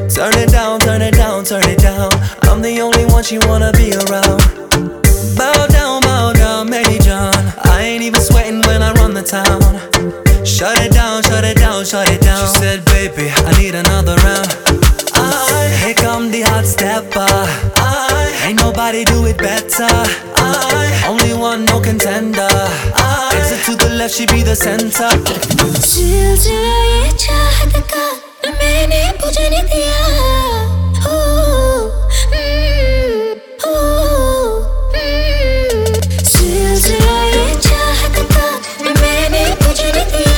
Turn it down, turn it down, turn it down. I'm the only one she wanna be around. Bow down, Mary John. I ain't even sweating when I run the town. Shut it down, shut it down, shut it down. She said, baby, I need another round. Here come the hot stepper. Ain't nobody do it better. Only one, no contender. Exit to the left, she be the center. सिलसिला ये चाहत का मैंने बुझने दिया. सिलसिला ये चाहत का मैंने बुझने दिया.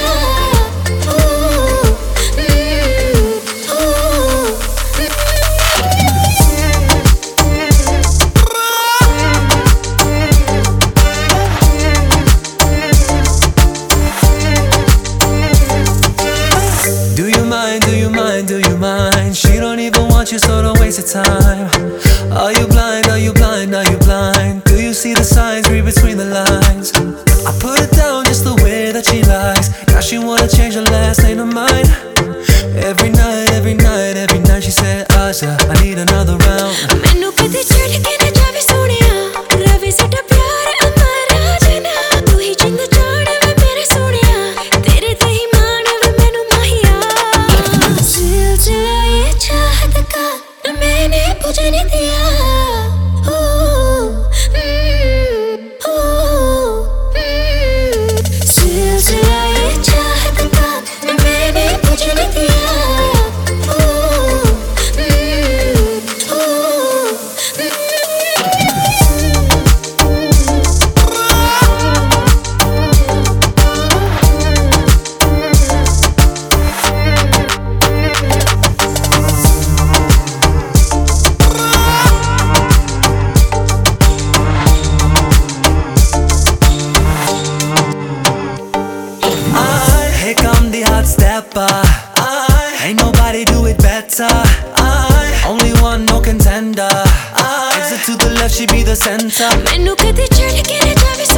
Do you mind? She don't even want you, so don't waste your time. Are you blind? Are you blind? Are you blind? Do you see the signs? Read between the lines. I put it down just the way that she likes. Now she wanna change her last name to mine. Every night, every night, every night she said, Asha, I need another round. मैनू कदे छड़ के न जावे सोनिया. रवे साडा प्यार अमरा जना. तू ही जिंद जान वे मेरे सोनिया. तेरे ते ही मान वे मैनू माहिया. सिलसिला ये चाहत का मैंने बुझने दिया. सिलसिला ये चाहत का मैंने बुझने दिया. Here come the hot stepper. Ain't nobody do it better. Only one, no contender. Exit to the left, she be the center. मैनू कदे छड़ के न जावे